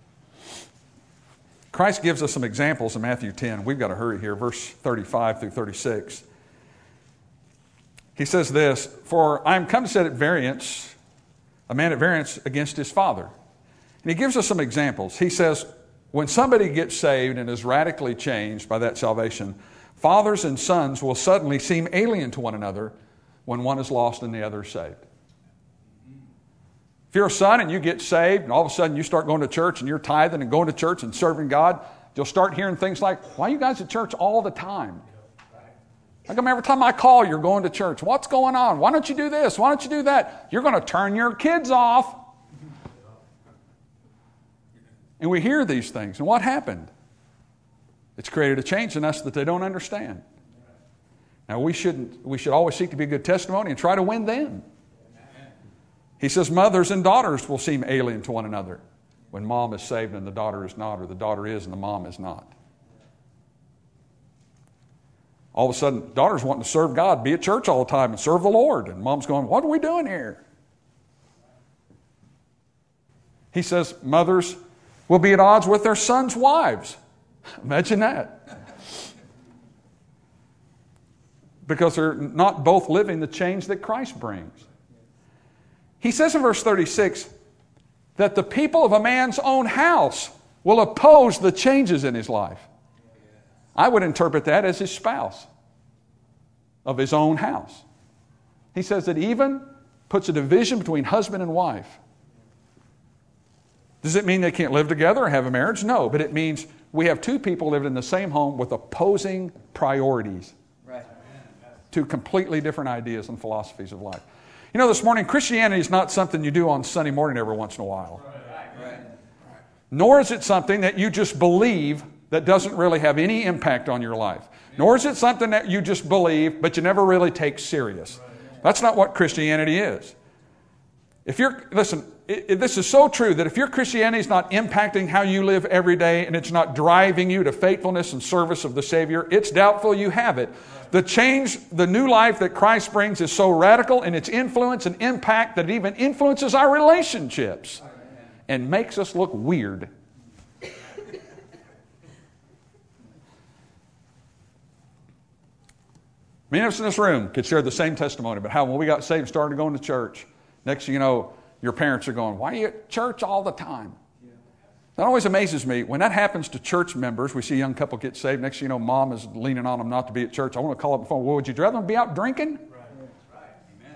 Christ gives us some examples in Matthew ten. We've got to hurry here. Verse thirty-five through thirty-six. He says this, "For I am come to set at variance, a man at variance against his father." And he gives us some examples. He says, when somebody gets saved and is radically changed by that salvation, fathers and sons will suddenly seem alien to one another when one is lost and the other is saved. If you're a son and you get saved and all of a sudden you start going to church and you're tithing and going to church and serving God, you'll start hearing things like, "Why are you guys at church all the time? How come every time I call you're going to church? What's going on? Why don't you do this? Why don't you do that?" You're going to turn your kids off. And we hear these things. And what happened? It's created a change in us that they don't understand. Now, we shouldn't. We should always seek to be a good testimony and try to win them. He says mothers and daughters will seem alien to one another when mom is saved and the daughter is not, or the daughter is and the mom is not. All of a sudden, daughter's wanting to serve God, be at church all the time and serve the Lord. And mom's going, "What are we doing here?" He says mothers will be at odds with their sons' wives. Imagine that. Because they're not both living the change that Christ brings. He says in verse thirty-six that the people of a man's own house will oppose the changes in his life. I would interpret that as his spouse of his own house. He says that even puts a division between husband and wife. Does it mean they can't live together or have a marriage? No, but it means we have two people living in the same home with opposing priorities. Right. Two completely different ideas and philosophies of life. You know, this morning, Christianity is not something you do on Sunday morning every once in a while. Right. Right. Nor is it something that you just believe that doesn't really have any impact on your life. Nor is it something that you just believe but you never really take serious. That's not what Christianity is. If you're, listen, it, it, this is so true that if your Christianity is not impacting how you live every day and it's not driving you to faithfulness and service of the Savior, it's doubtful you have it. The change, the new life that Christ brings is so radical in its influence and impact that it even influences our relationships and makes us look weird. Many of us in this room could share the same testimony about how when we got saved and started going to church, next thing you know, your parents are going, "Why are you at church all the time?" Yeah. That always amazes me. When that happens to church members, we see a young couple get saved. Next thing you know, mom is leaning on them not to be at church. I want to call up the phone. "Well, would you rather them be out drinking?" Right. Right. Amen.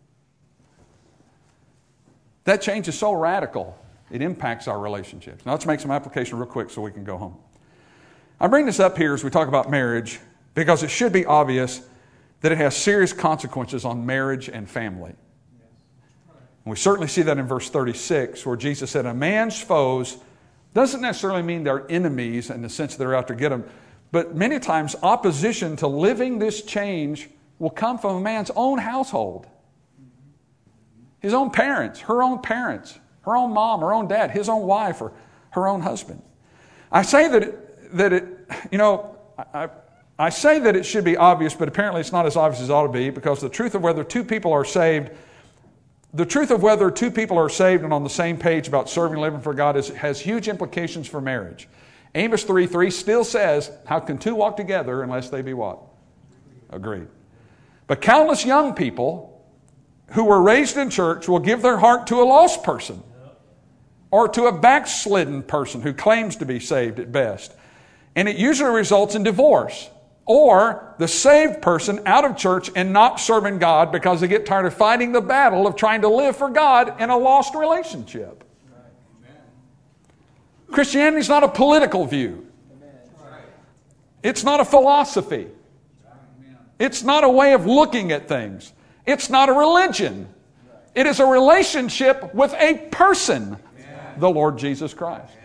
That change is so radical, it impacts our relationships. Now let's make some application real quick so we can go home. I bring this up here as we talk about marriage because it should be obvious that it has serious consequences on marriage and family. And we certainly see that in verse thirty-six, where Jesus said, "A man's foes," doesn't necessarily mean they're enemies in the sense that they're out to get him, but many times opposition to living this change will come from a man's own household. His own parents, her own parents, her own mom, her own dad, his own wife, or her own husband. I say that it, that it you know, I, I say that it should be obvious, but apparently it's not as obvious as it ought to be, because the truth of whether two people are saved The truth of whether two people are saved and on the same page about serving and living for God is, has huge implications for marriage. Amos three three still says, "How can two walk together unless they be what?" Agreed. But countless young people who were raised in church will give their heart to a lost person or to a backslidden person who claims to be saved at best. And it usually results in divorce. Or the saved person out of church and not serving God because they get tired of fighting the battle of trying to live for God in a lost relationship. Christianity is not a political view. It's not a philosophy. It's not a way of looking at things. It's not a religion. It is a relationship with a person, the Lord Jesus Christ.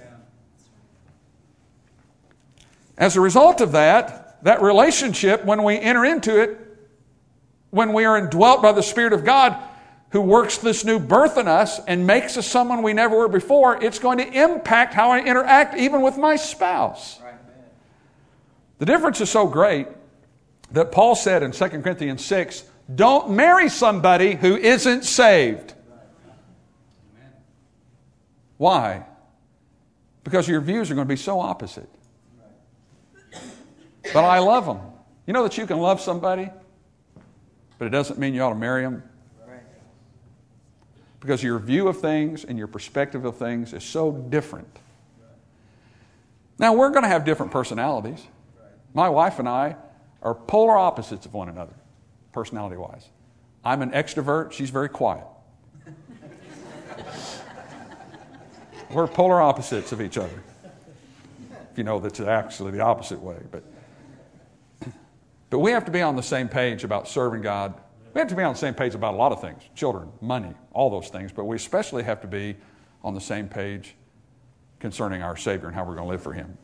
As a result of that, that relationship, when we enter into it, when we are indwelt by the Spirit of God, who works this new birth in us and makes us someone we never were before, it's going to impact how I interact even with my spouse. Right. The difference is so great that Paul said in Second Corinthians six, "Don't marry somebody who isn't saved." Right. Why? Because your views are going to be so opposite. But I love them. You know that you can love somebody but it doesn't mean you ought to marry them. Because your view of things and your perspective of things is so different. Now, we're going to have different personalities. My wife and I are polar opposites of one another, personality-wise. I'm an extrovert. She's very quiet. We're polar opposites of each other. If you know that's actually the opposite way. But, but we have to be on the same page about serving God. We have to be on the same page about a lot of things. Children, money, all those things. But we especially have to be on the same page concerning our Savior and how we're going to live for Him.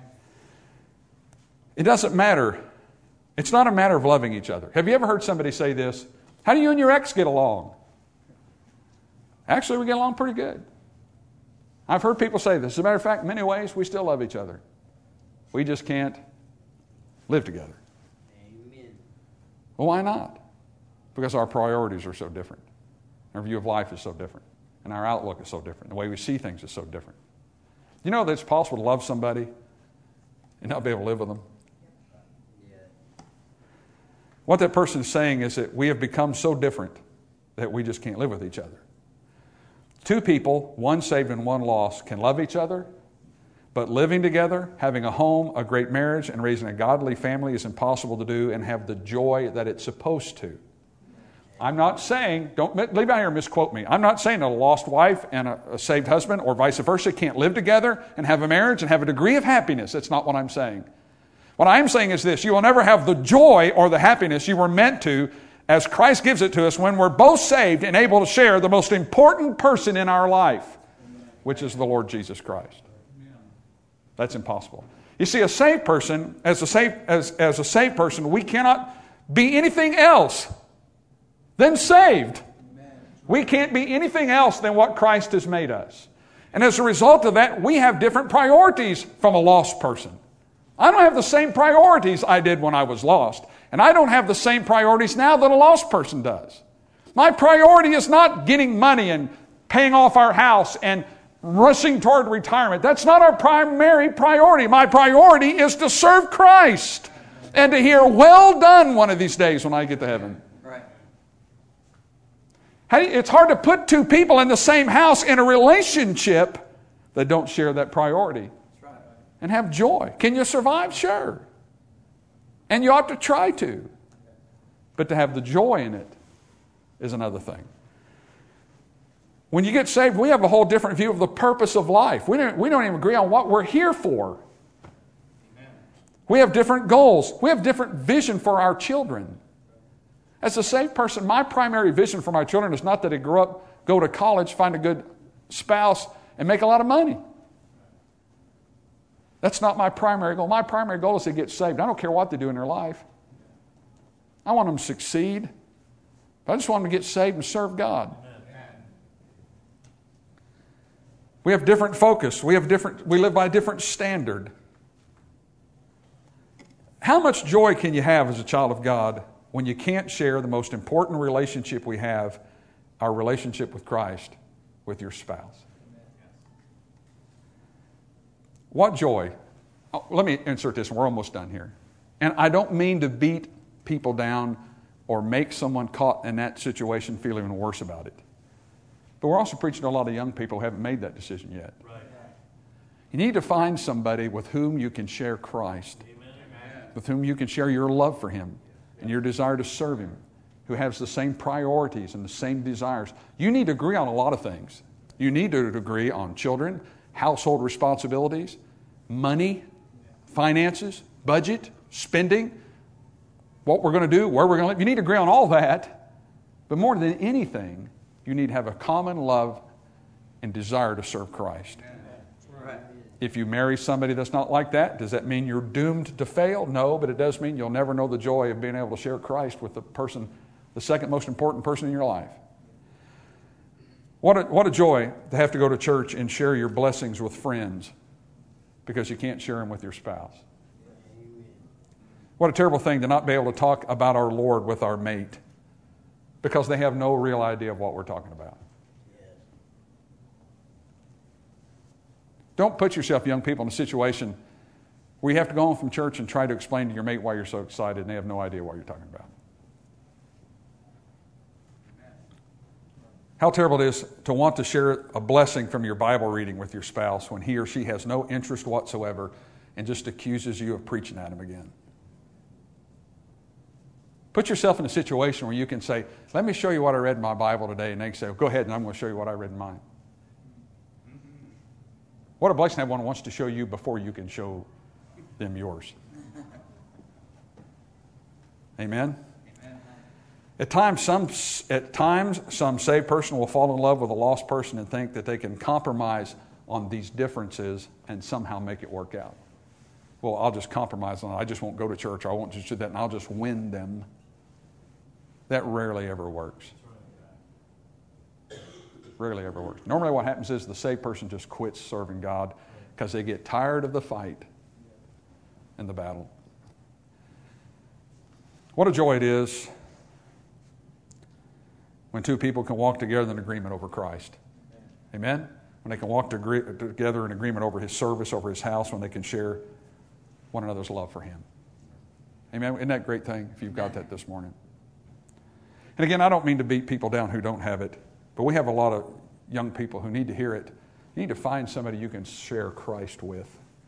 It doesn't matter. It's not a matter of loving each other. Have you ever heard somebody say this? How do you and your ex get along? Actually, we get along pretty good. I've heard people say this. As a matter of fact, in many ways, we still love each other. We just can't live together. Amen. Well, why not? Because our priorities are so different. Our view of life is so different. And our outlook is so different. The way we see things is so different. You know that it's possible to love somebody and not be able to live with them? Yeah. What that person is saying is that we have become so different that we just can't live with each other. Two people, one saved and one lost, can love each other, but living together, having a home, a great marriage, and raising a godly family is impossible to do and have the joy that it's supposed to. I'm not saying, don't leave out here and misquote me. I'm not saying that a lost wife and a, a saved husband or vice versa can't live together and have a marriage and have a degree of happiness. That's not what I'm saying. What I'm saying is this: you will never have the joy or the happiness you were meant to as Christ gives it to us when we're both saved and able to share the most important person in our life, which is the Lord Jesus Christ. That's impossible. You see, a saved person, as a saved, as, as a saved person, we cannot be anything else than saved. We can't be anything else than what Christ has made us. And as a result of that, we have different priorities from a lost person. I don't have the same priorities I did when I was lost. And I don't have the same priorities now that a lost person does. My priority is not getting money and paying off our house and rushing toward retirement. That's not our primary priority. My priority is to serve Christ and to hear, "Well done," one of these days when I get to heaven. Right. It's hard to put two people in the same house in a relationship that don't share that priority and have joy. Can you survive? Sure. And you ought to try to. But to have the joy in it is another thing. When you get saved, we have a whole different view of the purpose of life. We don't, we don't even agree on what we're here for. Amen. We have different goals. We have different vision for our children. As a saved person, my primary vision for my children is not that they grow up, go to college, find a good spouse, and make a lot of money. That's not my primary goal. My primary goal is to get saved. I don't care what they do in their life. I want them to succeed. I just want them to get saved and serve God. We have different focus. We have different. We live by a different standard. How much joy can you have as a child of God when you can't share the most important relationship we have, our relationship with Christ, with your spouse? What joy? Oh, let me insert this, and we're almost done here. And I don't mean to beat people down or make someone caught in that situation feel even worse about it. But we're also preaching to a lot of young people who haven't made that decision yet. Right. You need to find somebody with whom you can share Christ, Amen. With whom you can share your love for Him and your desire to serve Him, who has the same priorities and the same desires. You need to agree on a lot of things. You need to agree on children, household responsibilities, money, finances, budget, spending, what we're going to do, where we're going to live. You need to agree on all that. But more than anything, you need to have a common love and desire to serve Christ. Right. If you marry somebody that's not like that, does that mean you're doomed to fail? No, but it does mean you'll never know the joy of being able to share Christ with the person, the second most important person in your life. What a, what a joy to have to go to church and share your blessings with friends because you can't share them with your spouse. What a terrible thing to not be able to talk about our Lord with our mate because they have no real idea of what we're talking about. Don't put yourself, young people, in a situation where you have to go home from church and try to explain to your mate why you're so excited and they have no idea what you're talking about. How terrible it is to want to share a blessing from your Bible reading with your spouse when he or she has no interest whatsoever and just accuses you of preaching at him again. Put yourself in a situation where you can say, let me show you what I read in my Bible today. And they can say, well, go ahead and I'm going to show you what I read in mine. What a blessing that one wants to show you before you can show them yours. Amen? At times, some, at times, some saved person will fall in love with a lost person and think that they can compromise on these differences and somehow make it work out. Well, I'll just compromise on it. I just won't go to church. Or I won't just do that, and I'll just win them. That rarely ever works. Rarely ever works. Normally what happens is the saved person just quits serving God because they get tired of the fight and the battle. What a joy it is when two people can walk together in agreement over Christ. Amen? When they can walk together in agreement over His service, over His house, when they can share one another's love for Him. Amen? Isn't that a great thing if you've got that this morning? And again, I don't mean to beat people down who don't have it, but we have a lot of young people who need to hear it. You need to find somebody you can share Christ with.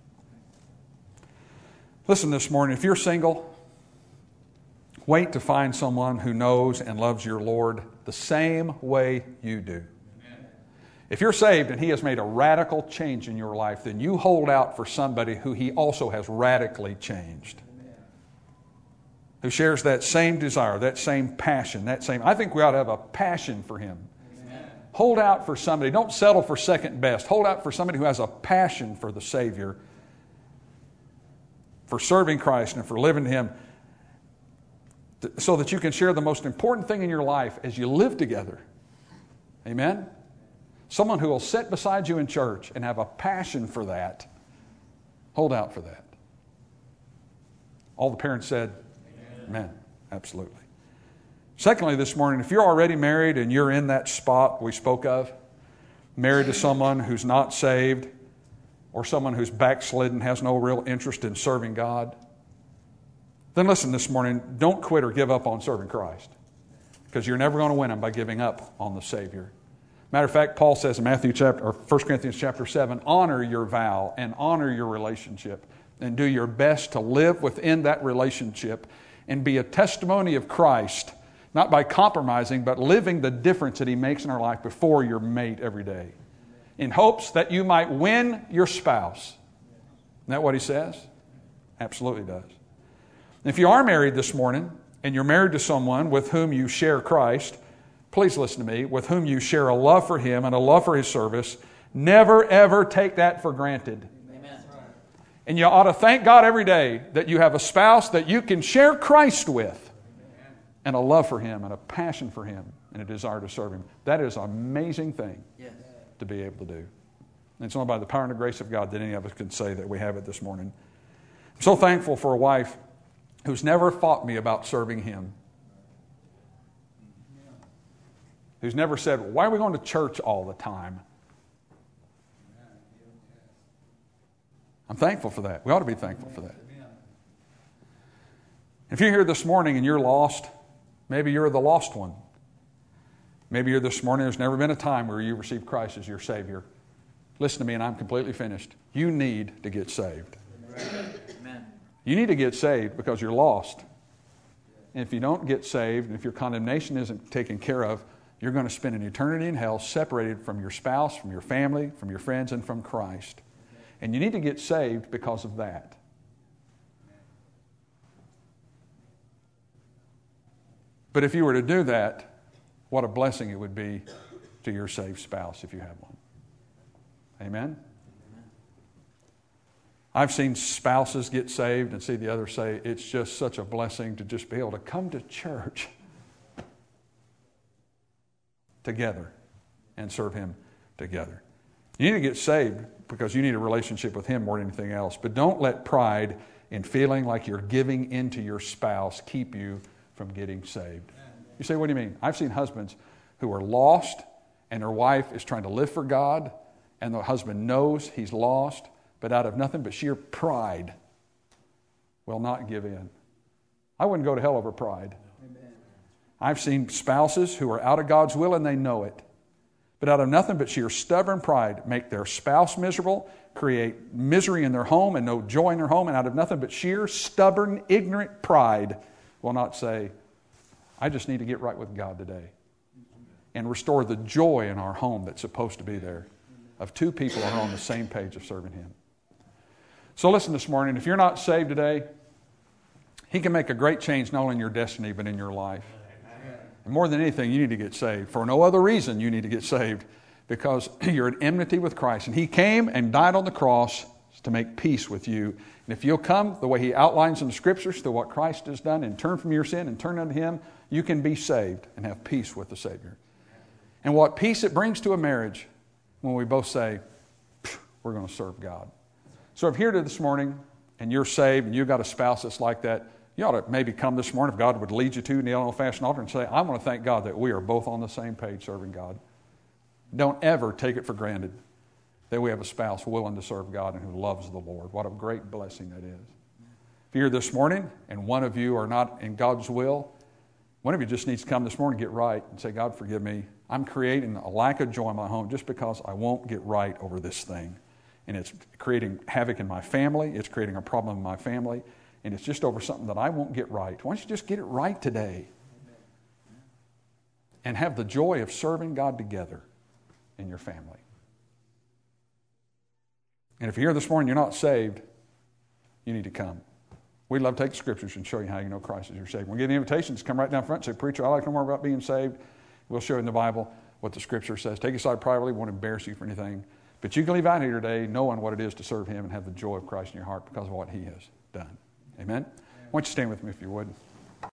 Listen this morning, if you're single, wait to find someone who knows and loves your Lord the same way you do. Amen. If you're saved and He has made a radical change in your life, then you hold out for somebody who He also has radically changed. Amen. Who shares that same desire, that same passion, that same... I think we ought to have a passion for Him. Amen. Hold out for somebody. Don't settle for second best. Hold out for somebody who has a passion for the Savior, for serving Christ and for living to Him, so that you can share the most important thing in your life as you live together. Amen? Someone who will sit beside you in church and have a passion for that. Hold out for that. All the parents said, Amen. Amen. Absolutely. Secondly, this morning, if you're already married and you're in that spot we spoke of, married to someone who's not saved, or someone who's backslidden, has no real interest in serving God, then listen this morning, don't quit or give up on serving Christ, because you're never going to win them by giving up on the Savior. Matter of fact, Paul says in Matthew chapter, or First Corinthians chapter seven, honor your vow and honor your relationship and do your best to live within that relationship and be a testimony of Christ, not by compromising, but living the difference that He makes in our life before your mate every day, in hopes that you might win your spouse. Isn't that what he says? Absolutely does. If you are married this morning, and you're married to someone with whom you share Christ, please listen to me, with whom you share a love for Him and a love for His service, never ever take that for granted. Amen. And you ought to thank God every day that you have a spouse that you can share Christ with, and a love for Him and a passion for Him and a desire to serve Him. That is an amazing thing yes. to be able to do. And it's only by the power and the grace of God that any of us can say that we have it this morning. I'm so thankful for a wife who's never fought me about serving Him. Who's never said, why are we going to church all the time? I'm thankful for that. We ought to be thankful for that. If you're here this morning and you're lost, maybe you're the lost one. Maybe you're this morning, there's never been a time where you received Christ as your Savior. Listen to me, and I'm completely finished. You need to get saved. Amen. You need to get saved because you're lost. And if you don't get saved, and if your condemnation isn't taken care of, you're going to spend an eternity in hell separated from your spouse, from your family, from your friends, and from Christ. And you need to get saved because of that. But if you were to do that, what a blessing it would be to your saved spouse if you have one. Amen? I've seen spouses get saved and see the other say, it's just such a blessing to just be able to come to church together and serve Him together. You need to get saved because you need a relationship with Him more than anything else. But don't let pride in feeling like you're giving into your spouse keep you from getting saved. You say, what do you mean? I've seen husbands who are lost and their wife is trying to live for God, and the husband knows he's lost, but out of nothing but sheer pride will not give in. I wouldn't go to hell over pride. Amen. I've seen spouses who are out of God's will and they know it, but out of nothing but sheer stubborn pride make their spouse miserable, create misery in their home and no joy in their home, and out of nothing but sheer stubborn, ignorant pride will not say, I just need to get right with God today, and restore the joy in our home that's supposed to be there of two people who are on the same page of serving Him. So listen this morning, if you're not saved today, He can make a great change not only in your destiny but in your life. And more than anything, you need to get saved. For no other reason you need to get saved, because you're at enmity with Christ. And He came and died on the cross to make peace with you. And if you'll come the way He outlines in the Scriptures to what Christ has done and turn from your sin and turn unto Him, you can be saved and have peace with the Savior. And what peace it brings to a marriage when we both say, we're going to serve God. So if you're here this morning and you're saved and you've got a spouse that's like that, you ought to maybe come this morning, if God would lead you to, kneel on an old-fashioned altar and say, I want to thank God that we are both on the same page serving God. Don't ever take it for granted that we have a spouse willing to serve God and who loves the Lord. What a great blessing that is. If you're here this morning and one of you are not in God's will, one of you just needs to come this morning and get right and say, God, forgive me. I'm creating a lack of joy in my home just because I won't get right over this thing. And it's creating havoc in my family. It's creating a problem in my family. And it's just over something that I won't get right. Why don't you just get it right today? And have the joy of serving God together in your family. And if you're here this morning and you're not saved, you need to come. We'd love to take the Scriptures and show you how you know Christ is your Savior. We'll get invitations. Come right down front and say, Preacher, I'd like to know more about being saved. We'll show you in the Bible what the Scripture says. Take it aside privately. We won't embarrass you for anything. But you can leave out here today knowing what it is to serve Him and have the joy of Christ in your heart because of what He has done. Amen? Why don't you stand with me if you would?